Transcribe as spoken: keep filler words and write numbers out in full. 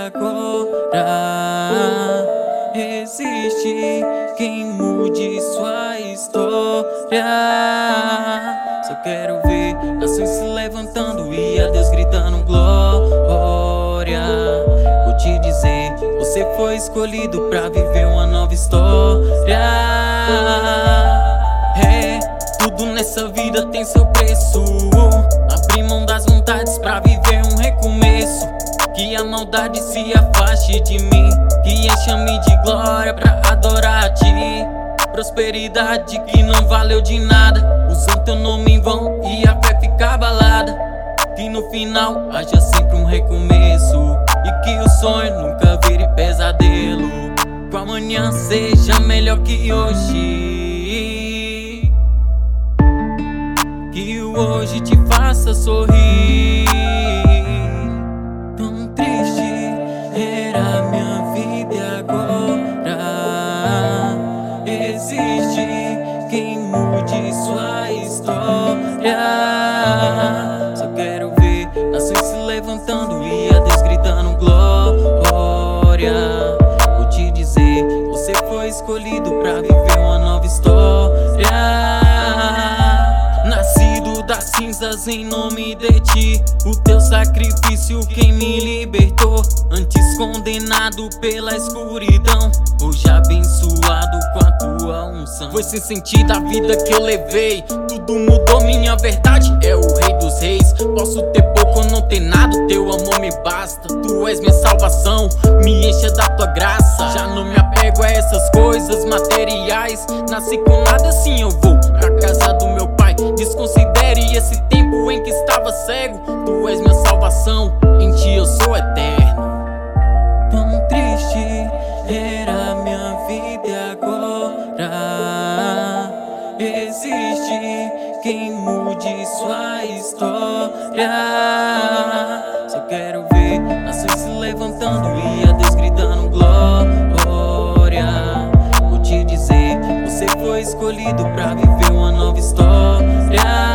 agora. Existe quem mude sua história. Só quero ver nações se levantando e a Deus gritando glória. Vou te dizer, você foi escolhido pra viver uma nova história. É, tudo nessa vida tem seu preço. Abrir mão das vontades pra viver um recomeço. Que a maldade se afaste de mim, que encha-me de glória pra adorar a ti. Prosperidade que não valeu de nada, usando teu nome em vão e a fé fica abalada. Que no final haja sempre um recomeço e que o sonho nunca vire pesadelo. Que o amanhã seja melhor que hoje, que o hoje te faça sorrir. Tão triste era minha vida e agora existe quem mude sua história. Só quero ver nações se levantando e a Deus gritando glória. Vou te dizer, você foi escolhido pra viver uma nova história. Nascido das cinzas em nome de ti, o teu sacrifício quem me libertou. Antes condenado pela escuridão, hoje abençoado com a tua unção. Foi sem sentido a vida que eu levei, tudo mudou, minha verdade é o rei dos reis. Posso ter pouco ou não ter nada, teu amor me basta. Tu és minha salvação, me encha da tua graça. Já não me apego a essas coisas materiais. Nasci com nada, assim eu vou pra casa do meu pai. Desconsidere esse tempo em que estava cego. Tu és minha salvação, em ti eu sou eterno. Tão triste era minha vida e agora existe quem mude sua história. Só quero ver nações se levantando e a Deus gritando glória. Vou te dizer, você foi escolhido pra viver uma nova história.